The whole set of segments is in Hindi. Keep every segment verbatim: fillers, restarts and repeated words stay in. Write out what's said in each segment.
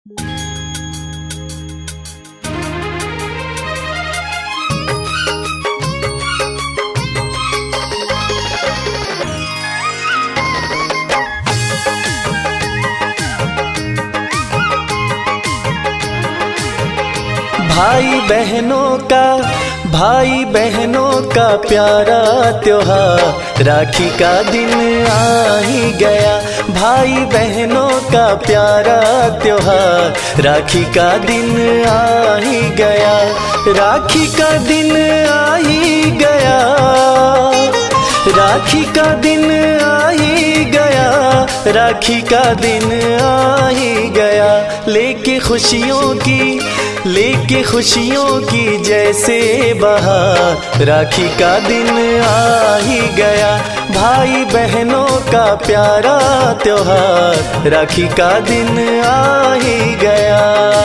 भाई बहनों का भाई बहनों का प्यारा त्योहार राखी का दिन आ ही गया। भाई बहनों का प्यारा त्योहार राखी का दिन आ ही गया। राखी का दिन आ ही गया। राखी का दिन आ ही गया। राखी का दिन आ ही गया। लेके खुशियों की लेके खुशियों की जैसे बहार राखी का दिन आ ही गया। भाई बहनों का प्यारा त्योहार राखी का दिन आ ही गया।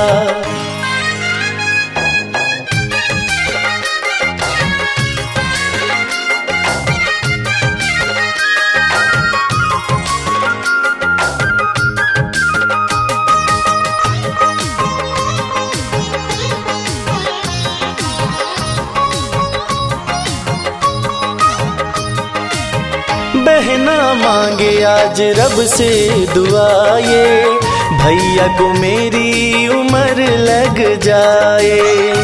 बहना मांगे आज रब से दुआ ये भैया को मेरी उम्र लग जाए।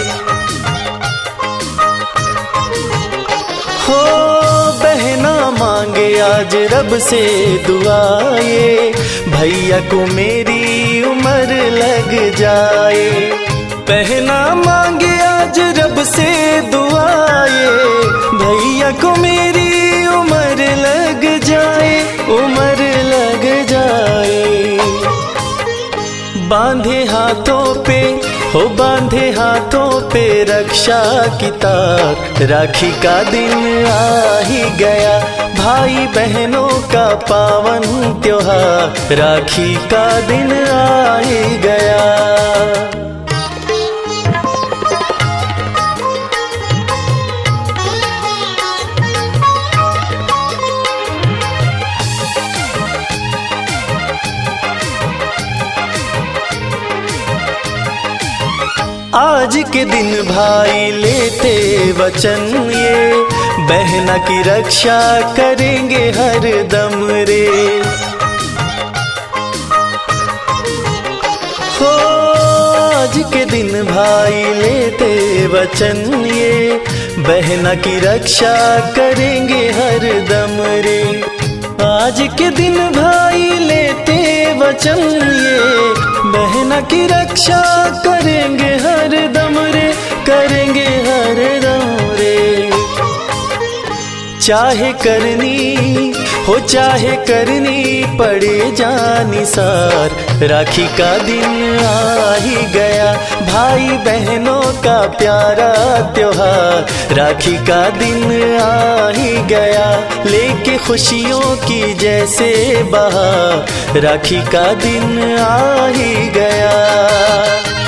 हो बहना मांगे आज रब से दुआ ये भैया को मेरी उम्र लग जाए। बहना मांगे आज रब से दुआ ये भैया को मेरी उम्र लग जाए उम्र लग जाए। बांधे हाथों पे हो बांधे हाथों पे रक्षा की तार राखी का दिन आ ही गया। भाई बहनों का पावन त्योहार राखी का दिन आ ही गया। आज के दिन भाई लेते वचन ये बहना की रक्षा करेंगे हर दम रे। हो आज के दिन भाई लेते वचन ये बहना की रक्षा करेंगे हर दम रे। आज के दिन भाई लेते वचन ये बहना की रक्षा करेंगे हर दम रे करेंगे हर दम रे। चाहे करनी हो चाहे करनी पड़े जानी सार राखी का दिन आ ही गया। भाई बहनों का प्यारा त्योहार राखी का दिन आ ही गया। लेके खुशियों की जैसे बहार राखी का दिन आ ही गया।